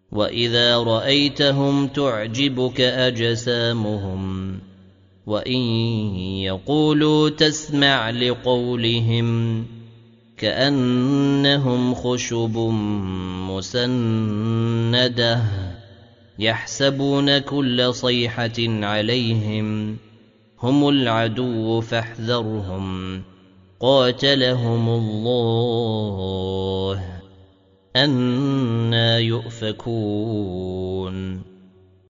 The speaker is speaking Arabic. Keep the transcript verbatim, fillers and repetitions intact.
وإذا رأيتهم تعجبك أجسامهم وإن يقولوا تسمع لقولهم كأنهم خشب مسندة يحسبون كل صيحة عليهم هم العدو فاحذرهم قاتلهم الله أنى يؤفكون.